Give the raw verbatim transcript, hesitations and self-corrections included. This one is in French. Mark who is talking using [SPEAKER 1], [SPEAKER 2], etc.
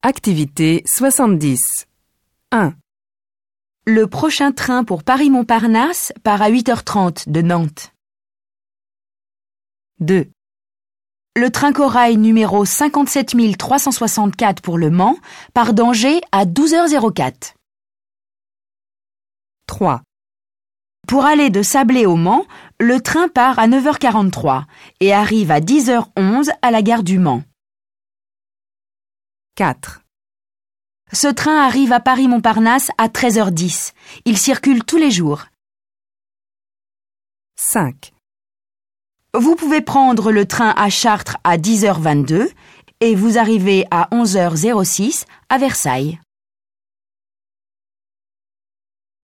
[SPEAKER 1] Activité soixante-dix. un.
[SPEAKER 2] Le prochain train pour Paris-Montparnasse part à huit heures trente de Nantes.
[SPEAKER 1] deux.
[SPEAKER 2] Le train Corail numéro cinquante-sept mille trois cent soixante-quatre pour Le Mans part d'Angers à douze heures quatre.
[SPEAKER 1] trois.
[SPEAKER 2] Pour aller de Sablé au Mans, le train part à neuf heures quarante-trois et arrive à dix heures onze à la gare du Mans.
[SPEAKER 1] quatre.
[SPEAKER 2] Ce train arrive à Paris-Montparnasse à treize heures dix. Il circule tous les jours.
[SPEAKER 1] cinq.
[SPEAKER 2] Vous pouvez prendre le train à Chartres à dix heures vingt-deux et vous arrivez à onze heures six à Versailles.